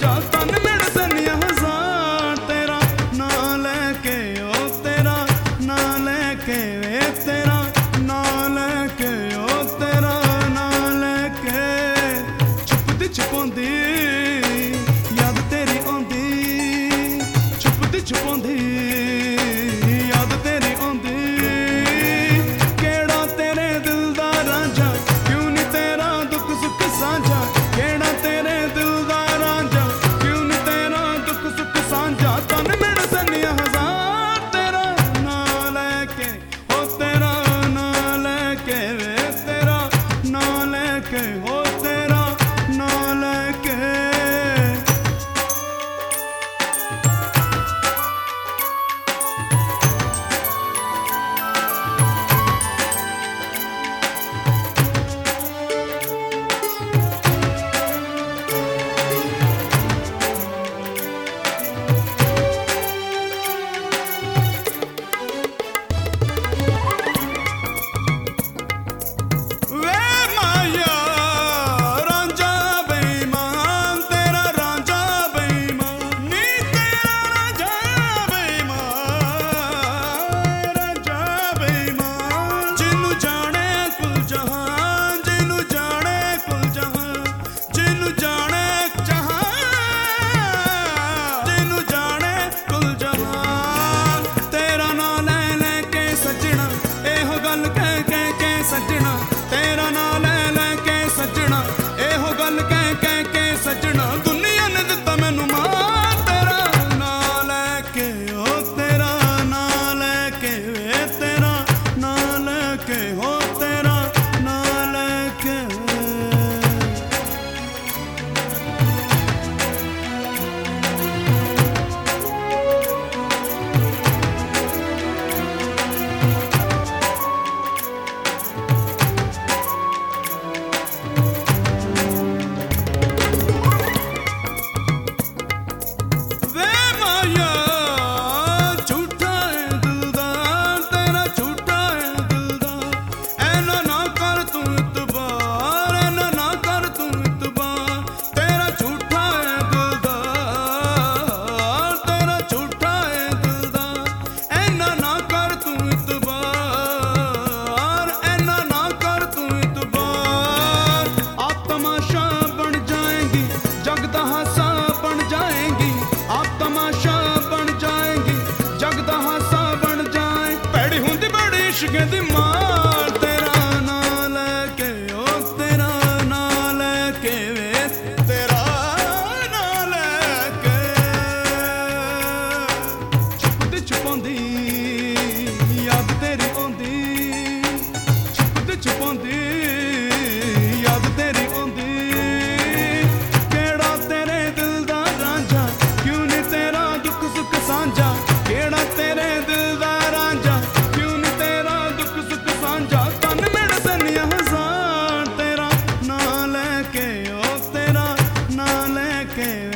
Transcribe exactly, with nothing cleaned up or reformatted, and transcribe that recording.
ਰਾਂਝਾ ਤਨ ਮਿਲ ਸਨੀਆਂ ਹਜ਼ਾਰ ਤੇਰਾ ਨਾਂ ਲੈ ਕੇ ਓ ਤੇਰਾ ਨਾਂ ਲੈ ਕੇ ਵੇ ਤੇਰਾ ਨਾਂ ਲੈ ਕੇ ਓ ਤੇਰਾ ਨਾਂ ਲੈ ਕੇ ਛੁਪਦੀ ਛੁਪਾਉਂਦੀ ਯਾਦ ਤੇਰੀ ਆਉਂਦੀ ਛੁਪਦੀ ਛੁਪਾਉਂਦੀ ਯਾਦ ਤੇਰੀ ਆਉਂਦੀ ਕਿਹੜਾ ਤੇਰੇ ਦਿਲ ਦਾ ਰਾਂਝਾ ਕਿਉਂ ਨੀ ਤੇਰਾ ਦੁੱਖ ਸੁੱਖ ਸਾਂਝਾ ਕਿਹੜਾ ਤੇਰੇ ਦਿਲ ਦਾ ਰਾਂਝਾ ਕਿਉਂ ਨੀ ਤੇਰਾ ਦੁੱਖ ਸੁੱਖ ਸਾਂਝਾ ਤਨ ਮਿਲ ਸਨੀਆਂ ਹਜ਼ਾਰ ਤੇਰਾ ਨਾਂ ਲੈ ਕੇ ਓ ਤੇਰਾ ਨਾਂ ਲੈ ਕੇ ਵੇ ਤੇਰਾ ਨਾਂ ਲੈ ਕੇ ਓ ਤੇਰਾ ਨਾਂ ਲੈ ਕੇ ਸੱਜਣਾ ਤੇਰਾ ਨਾਂ ਲੈ ਲੈ ਕੇ ਸੱਜਣਾ ਇਹੋ ਗੱਲ ਕਹਿ ਕਹਿ ਕੇ ਸੱਜਣਾ ਦੁਨੀਆ ਨੇ ਦਿੱਤਾ ਮੈਨੂੰ ਮਾਰ ਤੇਰਾ ਨਾਂ ਲੈ ਕੇ ਓ ਤੇਰਾ ਨਾਂ ਲੈ ਕੇ ਵੇ ਤੇਰਾ ਨਾਂ ਲੈ ਕੇ ਓ ਤੇਰਾ ਨਾਂ ਲੈ ਕੇ ਕਹਿੰਦੀ ਮਾਰ ਤੇਰਾ ਨਾਂ ਲੈ ਕੇ ਓ ਤੇਰਾ ਨਾਂ ਲੈ ਕੇ ਵੇ ਤੇਰਾ ਨਾਂ ਲੈ ਕੇ ਛੁਪਦੀ ਛੁਪਾਉਂਦੀ ਯਾਦ ਤੇਰੀ ਆਉਂਦੀ ਛੁਪਦੀ ਛੁਪਾਉਂਦੀ ਯਾਦ ਤੇਰੀ ਆਉਂਦੀ ਕਿਹੜਾ ਤੇਰੇ ਦਿਲ ਦਾ ਰਾਂਝਾ ਕਿਉਂ ਨੀ ਤੇਰਾ ਦੁੱਖ ਸੁੱਖ ਸਾਂਝਾ ਕਿਹੜਾ ਤੇਰੇ ਦਿਲ ਦਾ ਰਾਂਝਾ ਤਨ ਮਿਲ ਸਨੀਆਂ ਹਜ਼ਾਰ ਤੇਰਾ ਨਾਂ ਲੈ ਕੇ ਓ ਤੇਰਾ ਨਾਂ ਲੈ ਕੇ